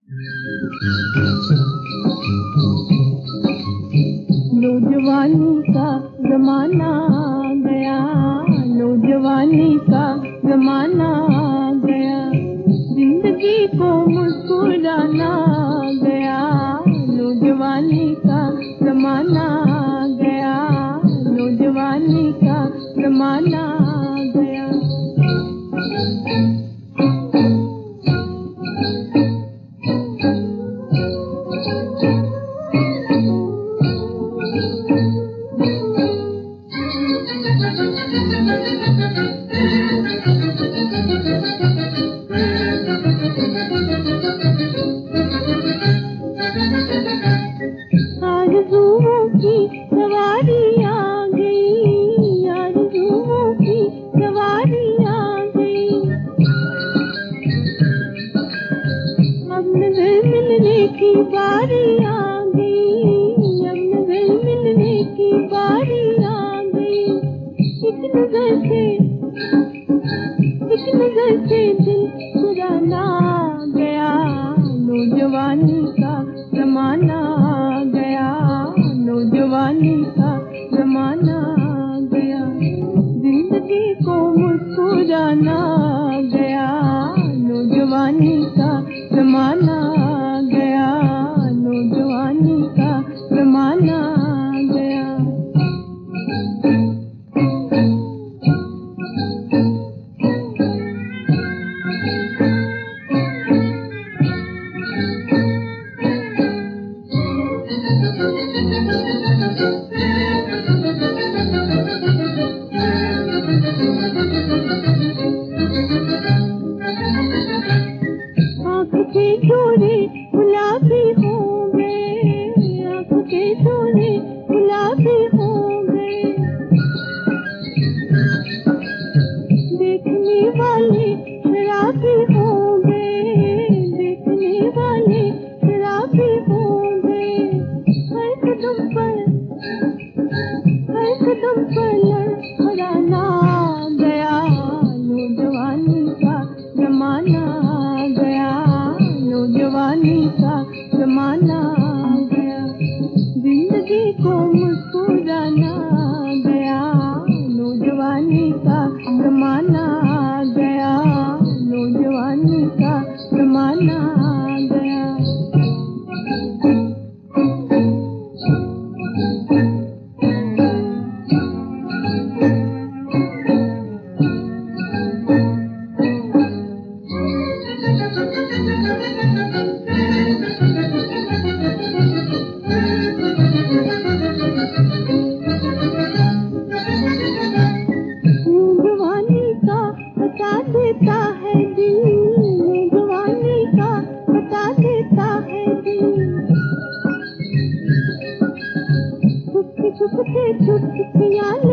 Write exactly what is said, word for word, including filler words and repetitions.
नौजवानी का जमाना गया, नौजवानी का जमाना गया, जिंदगी को मुस्कुराना गया, नौजवानी का जमाना गया, नौजवानी का जमाना गया। आरज़ुओं की सवारी आ गई, आरज़ुओं की सवारी आ गई, अब नज़र मिलने की बारी आ गई, अब नज़र मिलने की बारी आ गई। एक नज़र से एक नज़र से दिल चुराना गया, नौजवानी का जमाना गया, नौजवानी का जमाना गया, जिंदगी को मुस्कुराना गया, नौजवानी का जमाना गया, नौजवानी का जमाना गया। आँख के चोरे गुलाबी हो गए, आँख के चोरे गुलाबी हो गए, देखने वाले शराबी हो गए, देखने वाले शराबी हो गए, हर कदम पर हर कदम पर लड़खड़ाना गया, नौजवानी का जमाना गया, नौजवानी का जमाना गया, जिंदगी को मुस्कुराना गया, नौजवानी का जमाना गया, नौजवानी का जमाना गया। नौजवानी का बता देता है दिल, नौजवानी का बता देता है दिल, छुपके छुपके चुटकियाँ